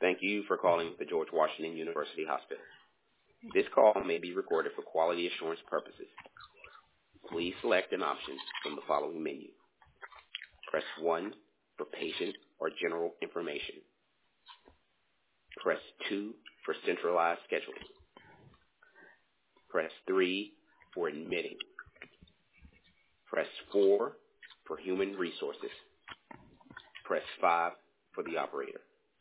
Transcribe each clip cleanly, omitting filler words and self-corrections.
Thank you for calling the George Washington University Hospital. This call may be recorded for quality assurance purposes. Please select an option from the following menu. Press 1 for patient or general information. Press 2 for centralized scheduling. Press 3 for admitting. Press 4 for human resources. Press 5 for the operator.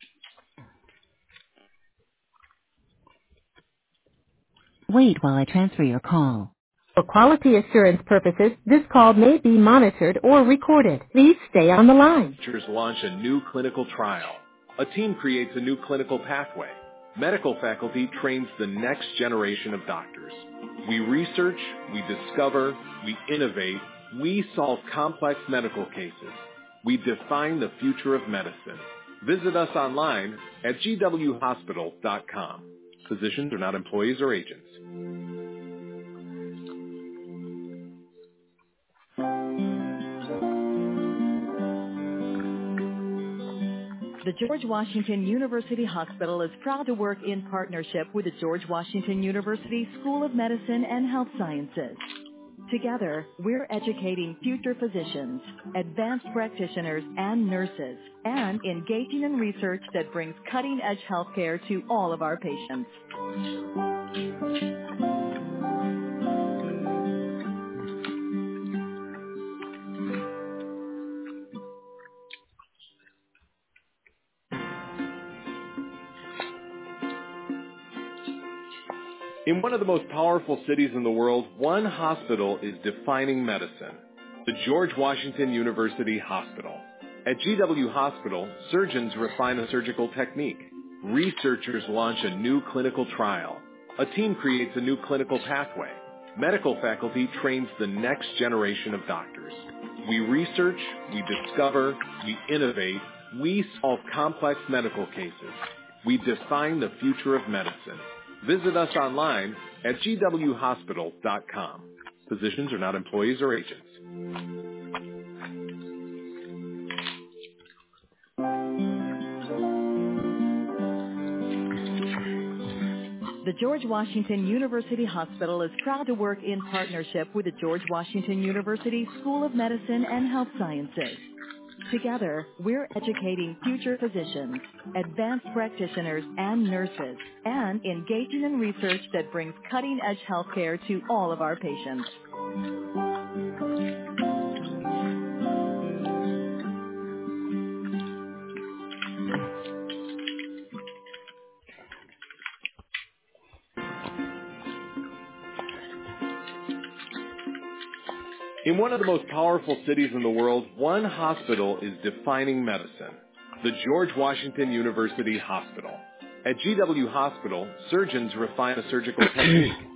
Wait while I transfer your call. For quality assurance purposes, this call may be monitored or recorded. Please stay on the line. Researchers launch a new clinical trial. A team creates a new clinical pathway. Medical faculty trains the next generation of doctors. We research, we discover, we innovate, we solve complex medical cases. We define the future of medicine. Visit us online at gwhospital.com. Physicians are not employees or agents. The George Washington University Hospital is proud to work in partnership with the George Washington University School of Medicine and Health Sciences. Together, we're educating future physicians, advanced practitioners, and nurses, and engaging in research that brings cutting-edge healthcare to all of our patients. In one of the most powerful cities in the world, one hospital is defining medicine, the George Washington University Hospital. At GW Hospital, surgeons refine a surgical technique. Researchers launch a new clinical trial. A team creates a new clinical pathway. Medical faculty trains the next generation of doctors. We research, we discover, we innovate, we solve complex medical cases. We define the future of medicine. Visit us online at gwhospital.com. Physicians are not employees or agents. The George Washington University Hospital is proud to work in partnership with the George Washington University School of Medicine and Health Sciences. Together, we're educating future physicians, advanced practitioners, and nurses, and engaging in research that brings cutting-edge healthcare to all of our patients. In one of the most powerful cities in the world, one hospital is defining medicine, the George Washington University Hospital. At GW Hospital, surgeons refine a surgical technique.